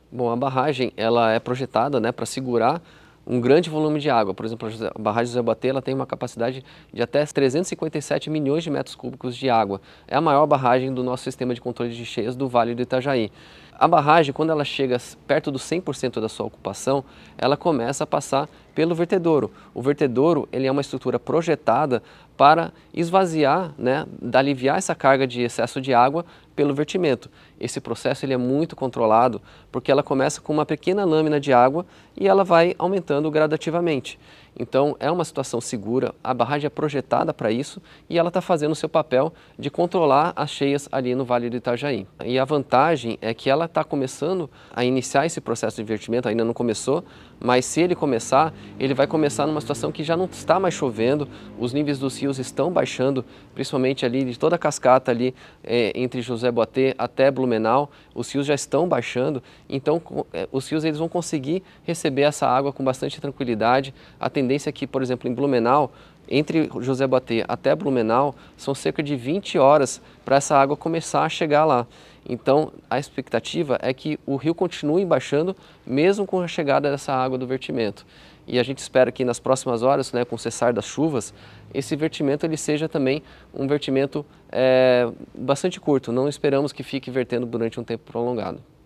Bom, a barragem ela é projetada, né, para segurar um grande volume de água. Por exemplo, a barragem José Boatê ela tem uma capacidade de até 357 milhões de metros cúbicos de água. É a maior barragem do nosso sistema de controle de cheias do Vale do Itajaí. A barragem, quando ela chega perto dos 100% da sua ocupação, ela começa a passar pelo vertedouro. O vertedouro ele é uma estrutura projetada para esvaziar, né, aliviar essa carga de excesso de água pelo vertimento. Esse processo ele é muito controlado porque ela começa com uma pequena lâmina de água e ela vai aumentando gradativamente. Então é uma situação segura, a barragem é projetada para isso e ela está fazendo o seu papel de controlar as cheias ali no Vale do Itajaí. E a vantagem é que ela está começando a iniciar esse processo de invertimento, ainda não começou, mas se ele começar, ele vai começar numa situação que já não está mais chovendo, os níveis dos rios estão baixando, principalmente ali de toda a cascata ali entre José Boatê até Blumenau, os rios já estão baixando, então os rios eles vão conseguir receber essa água com bastante tranquilidade. A tendência é que, por exemplo, em Blumenau, entre José Boatê até Blumenau, são cerca de 20 horas para essa água começar a chegar lá. Então, a expectativa é que o rio continue baixando, mesmo com a chegada dessa água do vertimento. E a gente espera que nas próximas horas, né, com o cessar das chuvas, esse vertimento ele seja também um vertimento bastante curto. Não esperamos que fique vertendo durante um tempo prolongado.